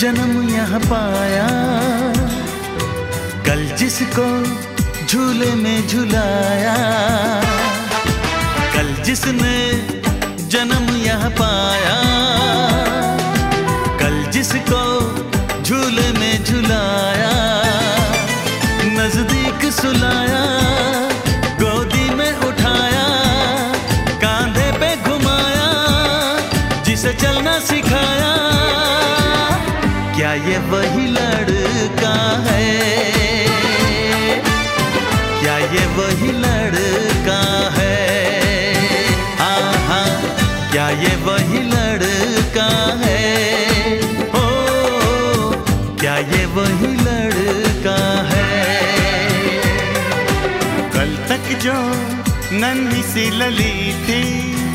जन्म यहाँ पाया, कल जिसको झूले में झुलाया, कल जिसने जन्म यहाँ पाया, कल जिसको झूले में झुलाया, नजदीक सुलाया, गोदी में उठाया, कांधे पे घुमाया, जिसे चलना सिखाया, क्या ये वही लड़का है? क्या ये वही लड़का है? हाँ हाँ, क्या ये वही लड़का है? ओ, क्या ये वही लड़का है? कल तक जो नन्ही सी लली थी,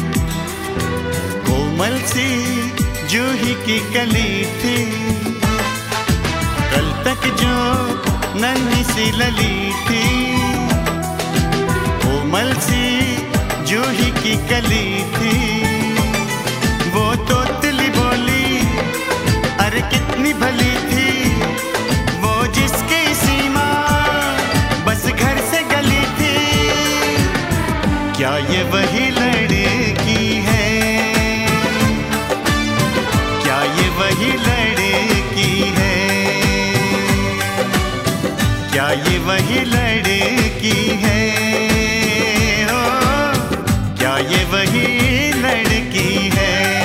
कोमल सी जूही की कली थी, कल तक जो नन्ही सी लली थी, कोमल सी जूही की कली थी, वो तोतली बोली अरे कितनी भली थी, वो जिसकी सीमा बस घर से गली थी, क्या ये वही लड़की है? क्या ये वही लड़की है? क्या ये वही लड़की है? ओ, क्या ये वही लड़की है?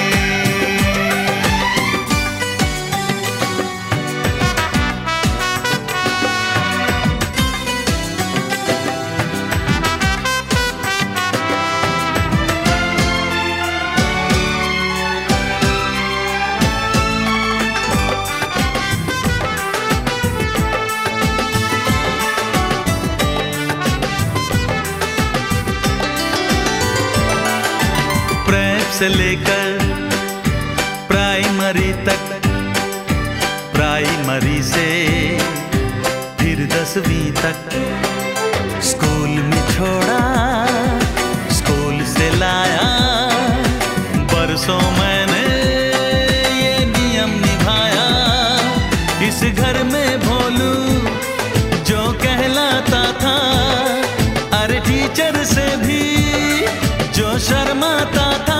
से लेकर प्राइमरी तक, प्राइमरी से फिर 10वीं तक, स्कूल में छोड़ा, स्कूल से लाया, बरसों मैंने ये नियम निभाया, इस घर में भोलू जो कहलाता था, अरे टीचर से भी जो शर्माता था,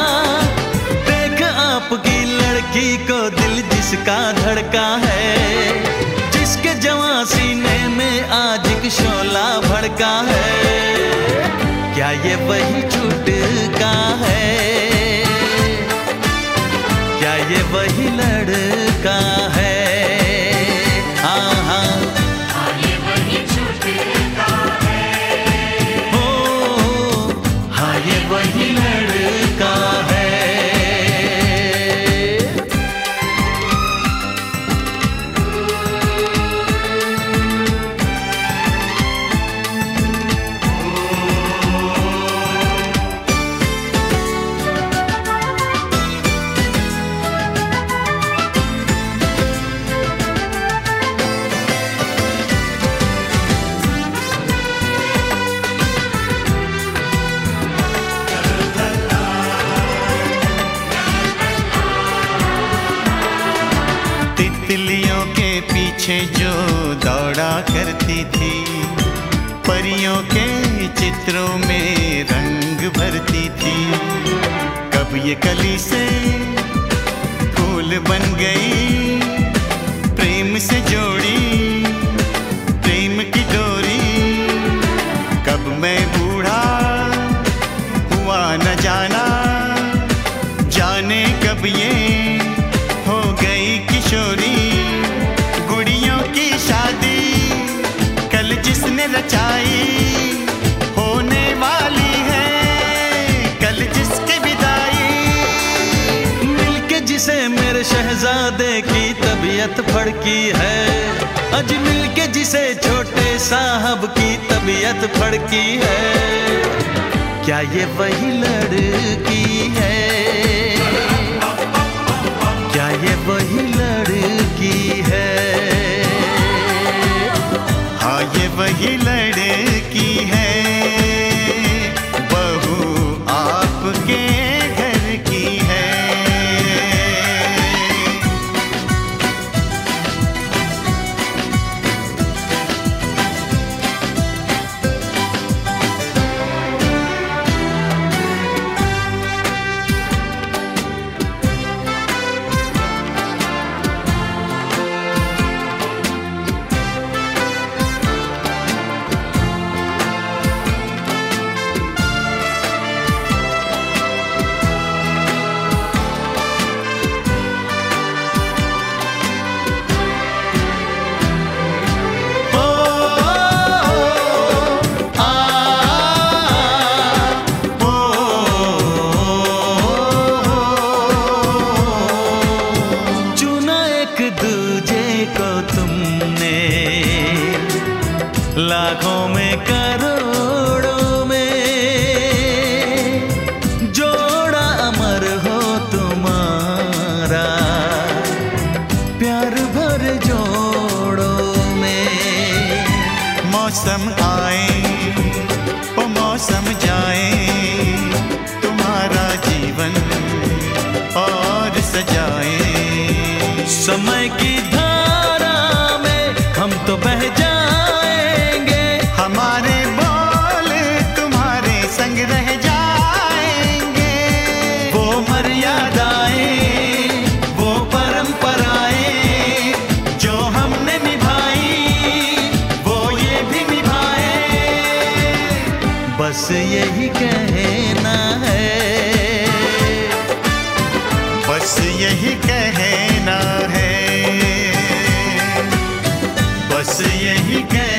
आपकी लड़की को दिल जिसका धड़का है, जिसके जवां सीने में आज एक शोला भड़का है, क्या ये वही छूटका है? क्या ये वही लड़का है? हाँ हाँ, ये वही छूटका है। ओ, हाँ ये वही लड़का है। तितलियों के पीछे जो दौड़ा करती थी, परियों के चित्रों में रंग भरती थी, कब ये कली से फूल बन गई, प्रेम से जोड़ी प्रेम की डोरी, कब मैं बूढ़ा हुआ न जाना, जाने कब ये हो गई किशोरी, गुड़ियों की शादी कल जिसने रचाई, होने वाली है कल जिसकी विदाई, मिलके जिसे मेरे शहजादे की तबीयत फड़की है, अज मिलके जिसे छोटे साहब की तबीयत फड़की है, क्या ये वही लड़की है? क्या ये वही लड़की है? हाँ ये वही लड़की है, बहू आपके घर की है। लाखों में करोड़ों में जोड़ा अमर हो तुम्हारा, प्यार भर जोड़ों में। मौसम आए ओ मौसम जाए, तुम्हारा जीवन और सजाए। समय की धारा में हम तो बह जाएंगे, हमारे बोल तुम्हारे संग रह जाएंगे। वो मर्यादाएं, वो परंपराएं जो हमने निभाई, वो ये भी निभाए। बस यही कहना है, बस यही कहना है, बस यही कहना